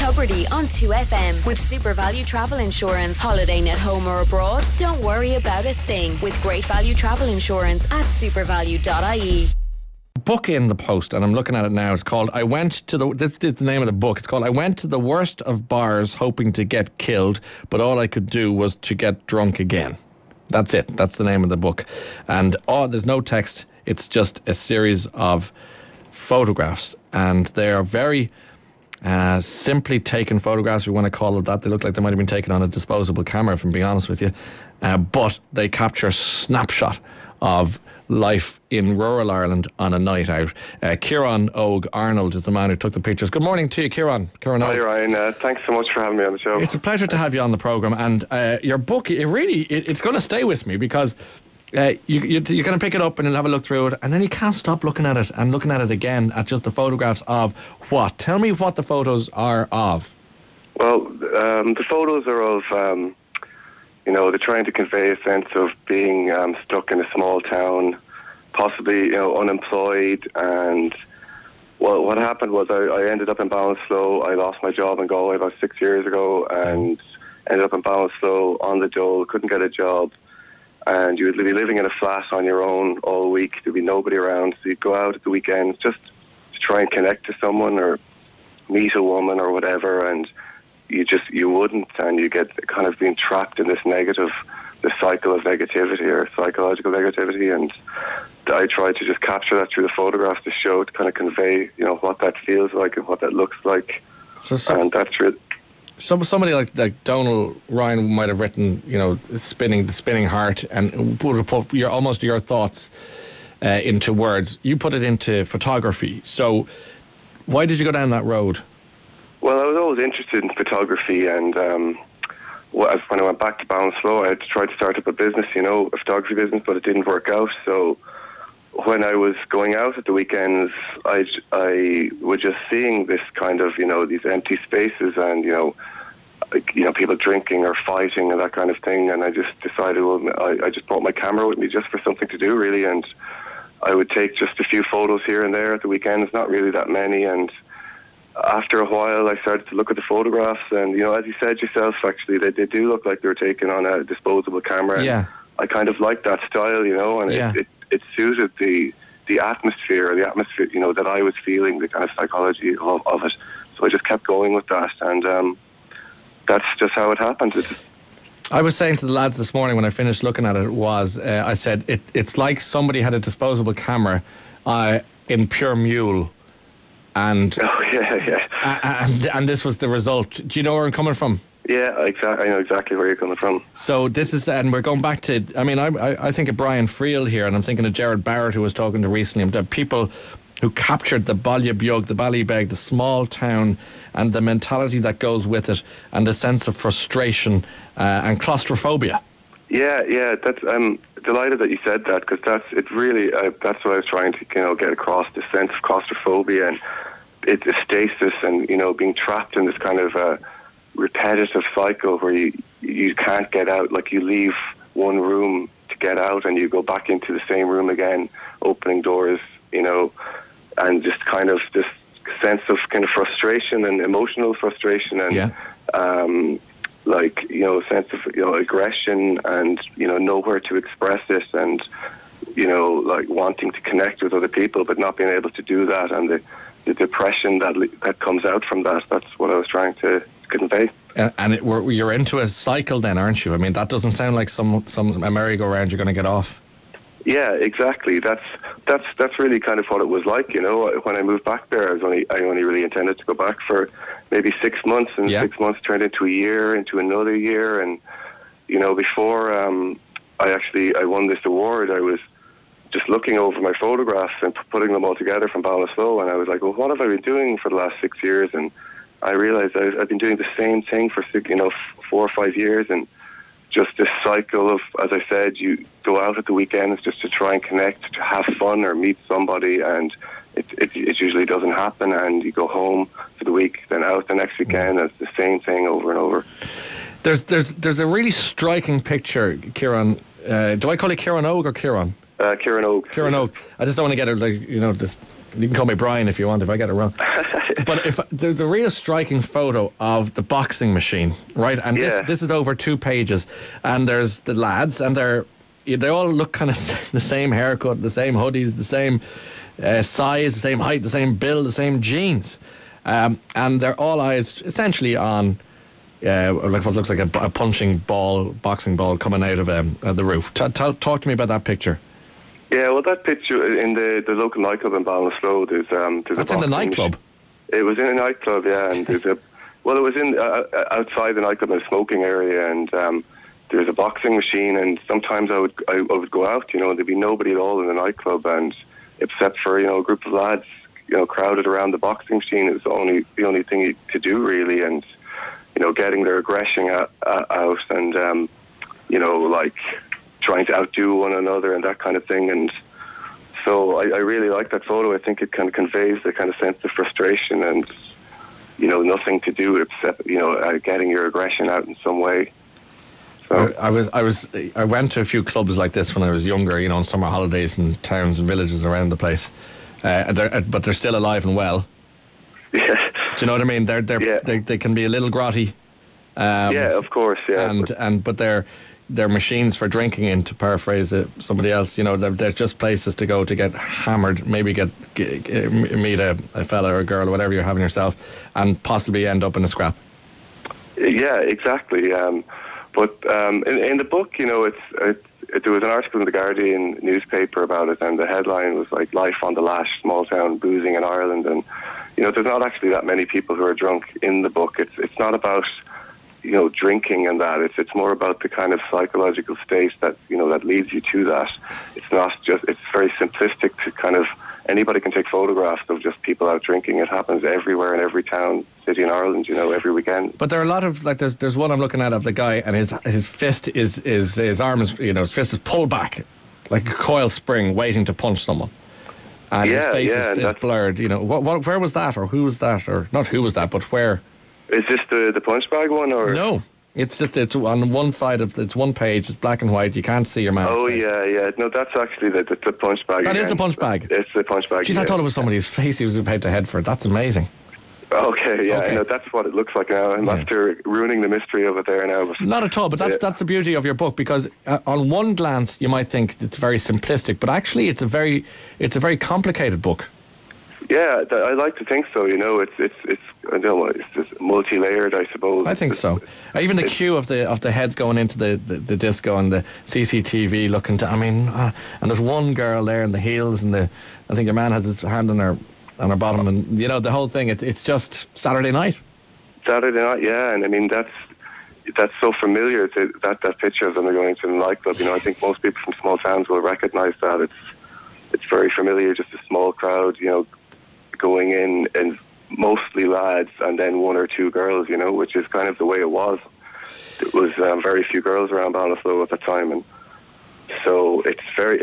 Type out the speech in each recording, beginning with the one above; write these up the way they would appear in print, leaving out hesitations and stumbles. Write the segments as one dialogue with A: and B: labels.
A: Tubridy on 2FM with Super Value Travel Insurance. Holidaying at home or abroad? Don't worry about a thing with Great Value Travel Insurance at supervalue.ie.
B: Book in the post, and I'm looking at it now. It's called this is the name of the book. It's called I Went to the Worst of Bars Hoping to Get Killed, but all I could do was to get drunk again. That's it. That's the name of the book. And there's no text. It's just a series of photographs, and they are very simply taken photographs, if you want to call it that. They look like they might have been taken on a disposable camera, if I'm being honest with you. But they capture a snapshot of life in rural Ireland on a night out. Kieran Og Arnold is the man who took the pictures. Good morning to you, Kieran.
C: Hi, Ryan. Thanks so much for having me on the show.
B: It's a pleasure to have you on the programme. And your book, it's going to stay with me, because you're going to pick it up and you'll have a look through it, and then you can't stop looking at it and looking at it again, at just the photographs of what? Tell me what the photos are of.
C: Well, the photos are of... they're trying to convey a sense of being stuck in a small town, possibly, unemployed. And well, what happened was I ended up in Ballinasloe. I lost my job in Galway about 6 years ago, and ended up in Ballinasloe on the dole, couldn't get a job. And you would be living in a flat on your own all week. There'd be nobody around. So you'd go out at the weekends just to try and connect to someone or meet a woman or whatever, and you wouldn't, and you get kind of being trapped in this cycle of negativity or psychological negativity. And I tried to just capture that through the photographs to show, to kind of convey, what that feels like and what that looks like. And that's it.
B: Somebody like Donal Ryan might have written, the spinning heart, and would have put your thoughts into words. You put it into photography. So why did you go down that road?
C: Well, I was always interested in photography, and when I went back to Ballinasloe, I had to try to start up a business, a photography business, but it didn't work out. So when I was going out at the weekends, I was just seeing this kind of, these empty spaces, and people drinking or fighting and that kind of thing. And I just decided, I just brought my camera with me just for something to do, really. And I would take just a few photos here and there at the weekends, not really that many. And after a while, I started to look at the photographs, and as you said yourself, actually, they do look like they were taken on a disposable camera.
B: Yeah.
C: I kind of liked that style, and it suited the atmosphere, that I was feeling, the kind of psychology of it. So I just kept going with that, and that's just how it happened.
B: I was saying to the lads this morning when I finished looking at it, I said it's like somebody had a disposable camera in pure mule. And and this was the result. Do you know where I'm coming from?
C: Yeah, exactly. I know exactly where you're coming from.
B: So this is, and we're going back to. I mean, I think of Brian Friel here, and I'm thinking of Jared Barrett, who was talking to recently. The people who captured the Ballybeug, the Ballybeg, the small town, and the mentality that goes with it, and the sense of frustration and claustrophobia.
C: Yeah. I'm delighted that you said that, because that's what I was trying to get across, the sense of claustrophobia and it's a stasis, and being trapped in this kind of repetitive cycle where you can't get out. Like, you leave one room to get out, and you go back into the same room again, opening doors, and just kind of this sense of kind of frustration and emotional frustration, and a sense of aggression, and nowhere to express it, and like wanting to connect with other people but not being able to do that, and the depression that comes out from that. That's what I was trying to convey.
B: And you're into a cycle then, aren't you? I mean, that doesn't sound like some a merry-go-round you're going to get off.
C: Yeah, exactly. That's really kind of what it was like. When I moved back there, I only really intended to go back for maybe 6 months, and 6 months turned into a year, into another year, and before I won this award, I was just looking over my photographs and putting them all together from Ballinasloe, and I was like, well, what have I been doing for the last 6 years? And I realized I've been doing the same thing for 4 or 5 years, and just this cycle of, as I said, you go out at the weekends just to try and connect, to have fun or meet somebody, and it usually doesn't happen, and you go home for the week, then out the next weekend, and it's the same thing over and over.
B: There's a really striking picture, Kieran. Do I call you Kieran Og or Kieran?
C: Kieran Og.
B: Kieran Og. I just don't want to get it You can call me Brian if you want, if I get it wrong. But if there's a real striking photo of the boxing machine, right? And this is over 2 pages, and there's the lads, and they all look kind of the same haircut, the same hoodies, the same size, the same height, the same build, the same jeans, and they're all eyes essentially on like what looks like a boxing ball coming out of the roof. Talk to me about that picture.
C: Yeah, well, that picture in the local nightclub in Ballinasloe, there's
B: That's in the nightclub?
C: It was in a nightclub, yeah, and it was in outside the nightclub in a smoking area, and there's a boxing machine, and sometimes I would go out, and there'd be nobody at all in the nightclub, and except for, a group of lads, crowded around the boxing machine. It was the only thing to do, really, and, getting their aggression out and, like trying to outdo one another and that kind of thing. And so I really like that photo. I think it kind of conveys the kind of sense of frustration and, nothing to do except, getting your aggression out in some way. So
B: I went to a few clubs like this when I was younger, on summer holidays in towns and villages around the place. But they're still alive and well.
C: Yeah.
B: Do you know what I mean? They can be a little grotty.
C: Yeah, of course. Yeah.
B: But they're machines for drinking in, to paraphrase somebody else. They're just places to go to get hammered, maybe meet a fella or a girl or whatever you're having yourself, and possibly end up in a scrap.
C: Yeah, exactly. But in the book, there was an article in the Guardian newspaper about it, and the headline was like "Life on the Lash: Small Town Boozing in Ireland." And there's not actually that many people who are drunk in the book. It's not about drinking and that. It's more about the kind of psychological state that that leads you to that. It's not just. It's very simplistic to kind of. Anybody can take photographs of just people out drinking. It happens everywhere in every town, city in Ireland, every weekend.
B: But there are a lot of, like, there's one I'm looking at of the guy, and his fist is his arm is, his fist is pulled back like a coil spring waiting to punch someone. And his face is blurred. Where was that, or who was that, or not who was that, but where?
C: Is this the punch bag one, or?
B: No. It's on one side it's one page. It's black and white. You can't see your man's face.
C: Yeah. No, that's actually the punch bag.
B: That is the punch bag.
C: It's the punch bag.
B: Jeez, I thought it was somebody's face he was about to head for. That's amazing.
C: Okay, yeah, that's what it looks like now. I'm after ruining the mystery of it there now. But
B: not at all. But that's the beauty of your book, because on one glance you might think it's very simplistic, but actually it's a very complicated book.
C: Yeah, I like to think so. It's I don't know, it's just multi-layered, I suppose.
B: I think so. Even the queue of the heads going into the disco and the CCTV looking to. And there's one girl there in the heels, and I think your man has his hand on her bottom, and the whole thing. It's just Saturday night. Saturday
C: night, yeah, and that's so familiar. That picture of them going to the nightclub. I think most people from small towns will recognise that. It's very familiar. Just a small crowd, going in, and mostly lads, and then one or two girls, which is kind of the way it was. It was very few girls around Ballinasloe at the time, and so it's very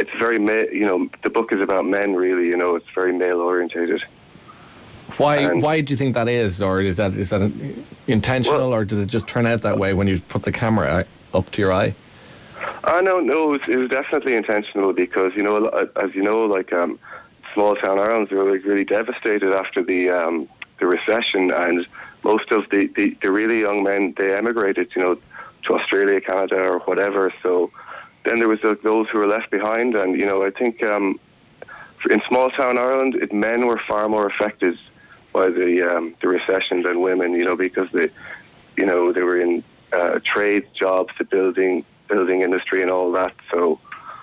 C: the book is about men, really. It's very male orientated.
B: Why do you think that is, or is that intentional, or did it just turn out that way when you put the camera up to your eye?
C: No, it was definitely intentional, because as you know, like. Small town Ireland were really devastated after the recession, and most of the really young men, they emigrated, to Australia, Canada, or whatever. So then there was those who were left behind, and I think in small town Ireland, men were far more affected by the recession than women, because they were in trade jobs, the building industry, and all that. So.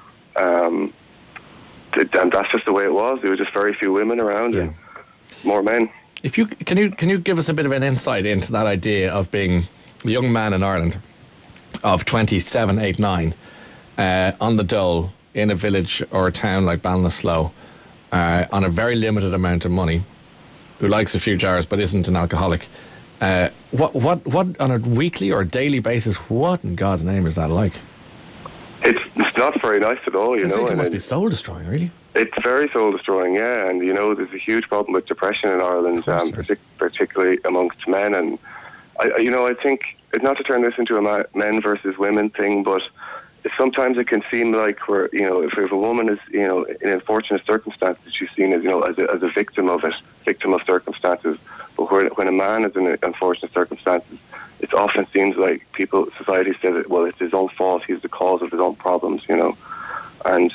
C: And that's just the way it was. There were just very few women around, and more men.
B: Can you give us a bit of an insight into that idea of being a young man in Ireland of 27, 8, 9 on the dole in a village or a town like Ballinasloe on a very limited amount of money, who likes a few jars but isn't an alcoholic? What on a weekly or daily basis? What in God's name is that like?
C: It's not very nice at all,
B: I think it must be soul destroying, really.
C: It's very soul destroying, yeah. And there's a huge problem with depression in Ireland, particularly amongst men. And I think, not to turn this into a men versus women thing, but sometimes it can seem like if a woman is, in unfortunate circumstances, she's seen as, as a victim of circumstances. But when a man is in unfortunate circumstances, it often seems like society says, well, it's his own fault, he's the cause of his own problems, and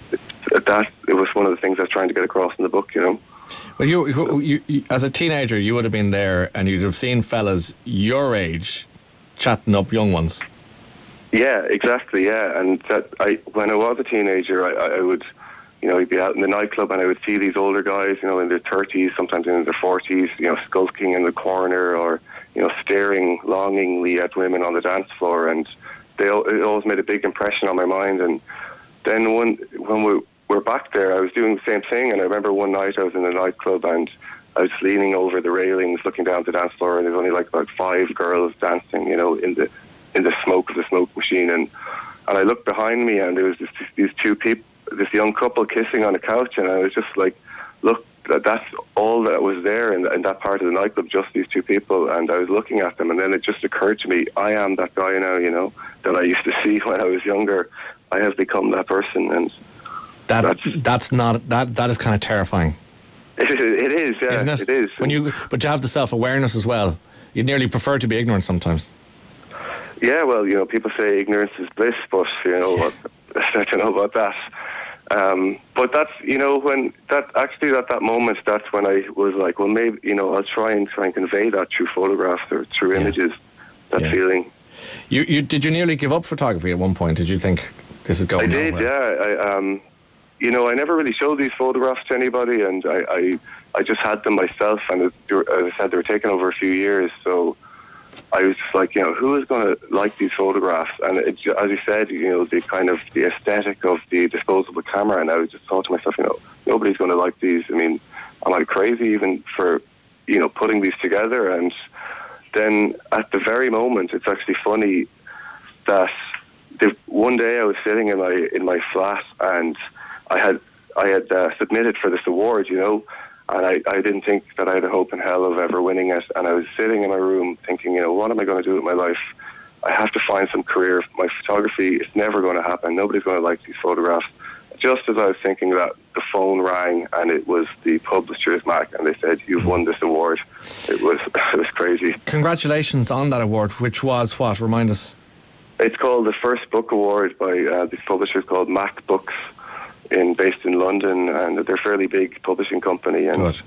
C: it was one of the things I was trying to get across in the book,
B: Well, you as a teenager, you would have been there and you'd have seen fellas your age chatting up young ones.
C: Yeah, exactly, yeah. And when I was a teenager, I would, I'd be out in the nightclub and I would see these older guys, in their 30s, sometimes in their 40s, skulking in the corner or, staring longingly at women on the dance floor. And it always made a big impression on my mind. And then when we were back there, I was doing the same thing. And I remember one night I was in a nightclub and I was leaning over the railings, looking down the dance floor, and there's only like about 5 girls dancing, in the smoke of the smoke machine. And I looked behind me and there was these two people, this young couple kissing on a couch, and I was just like, look, that's all that was there in that part of the nightclub, just these two people. And I was looking at them, and then it just occurred to me, I am that guy now, that I used to see when I was younger. I have become that person. And that is kind of terrifying. It is, yeah.
B: Isn't it?
C: It is.
B: But to have the self-awareness as well, you'd nearly prefer to be ignorant sometimes.
C: Yeah, well, people say ignorance is bliss, but I don't know about that. But that's, that moment, that's when I was like, well, maybe, I'll try and convey that through photographs or through images, that feeling.
B: Did you nearly give up photography at one point? Did you think this is going nowhere?
C: I did, yeah. I never really showed these photographs to anybody, and I just had them myself, and as I said, they were taken over a few years, so I was just like, who is going to like these photographs? And as you said, the aesthetic of the disposable camera, and I just thought to myself, nobody's going to like these. I mean, am I crazy even for, putting these together? And then at the very moment, it's actually funny that one day I was sitting in my flat, and I had submitted for this award, and I didn't think that I had a hope in hell of ever winning it. And I was sitting in my room thinking, what am I going to do with my life? I have to find some career. My photography is never going to happen. Nobody's going to like these photographs. Just as I was thinking that, the phone rang, and it was the publishers, Mac, and they said, you've won this award. It was crazy.
B: Congratulations on that award, which was what? Remind us.
C: It's called the First Book Award by these publishers called Mac Books, based in London, and they're a fairly big publishing company. And
B: good.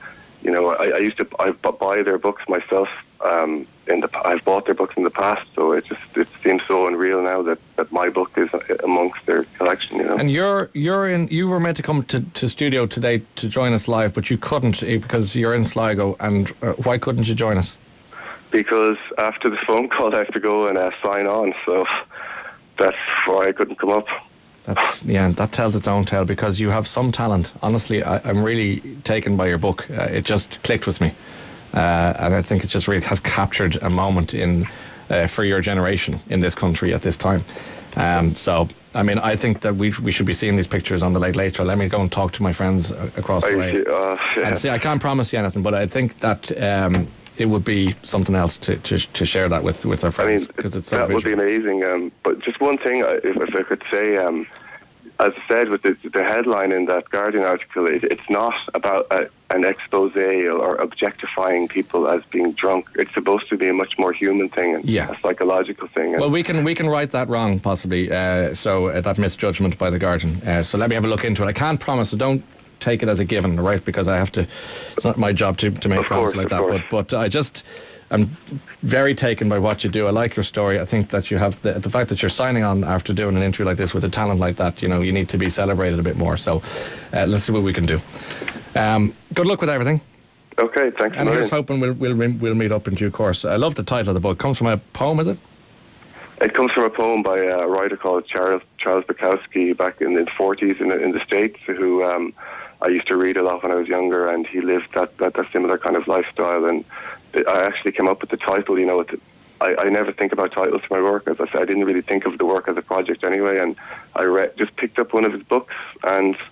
C: I buy their books myself. I've bought their books in the past, so it seems so unreal now that my book is amongst their collection.
B: And you were meant to come to studio today to join us live, but you couldn't because you're in Sligo. And why couldn't you join us? Because
C: after the phone call, I have to go and sign on. So that's why I couldn't come up.
B: That tells its own tale, because you have some talent. Honestly, I'm really taken by your book. It just clicked with me, and I think it just really has captured a moment for your generation in this country at this time. So, I mean, I think that we should be seeing these pictures on the Late Late Show. Let me go and talk to my friends across the way. And see, I can't promise you anything, but I think that it would be something else to share that with our friends, because it's so visual.
C: Would be amazing. But just one thing, if I could say, as I said with the headline in that Guardian article, it's not about an expose or objectifying people as being drunk. It's supposed to be a much more human thing and a psychological thing.
B: Well, we can right that wrong, possibly. That misjudgment by the Guardian. So let me have a look into it. I can't promise, so don't take it as a given, right? Because I have to. It's not my job to make promises like that. But I'm very taken by what you do. I like your story. I think that you have the fact that you're signing on after doing an interview like this with a talent like that. You need to be celebrated a bit more. So let's see what we can do. Good luck with everything.
C: Okay, thanks.
B: And here's hoping we'll meet up in due course. I love the title of the book. It comes from a poem, is it?
C: It comes from a poem by a writer called Charles Bukowski back in the 40s in the States, who I used to read a lot when I was younger, and he lived that similar kind of lifestyle. And I actually came up with the title. I never think about titles for my work. As I said, I didn't really think of the work as a project anyway, and I just picked up one of his books, and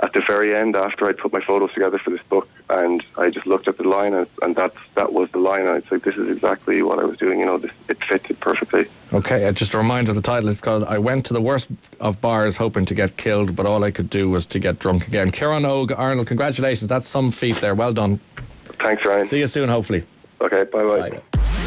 C: at the very end, after I'd put my photos together for this book, and I just looked at the line, and that was the line, and it's like, this is exactly what I was doing, it fits it perfectly.
B: Okay, just a reminder, the title is called I Went to the Worst of Bars Hoping to Get Killed, but all I could do was to get drunk again. Ciarán Óg Arnold, congratulations, that's some feat there, well done.
C: Thanks, Ryan.
B: See you soon, hopefully.
C: Okay, bye-bye.
B: Bye.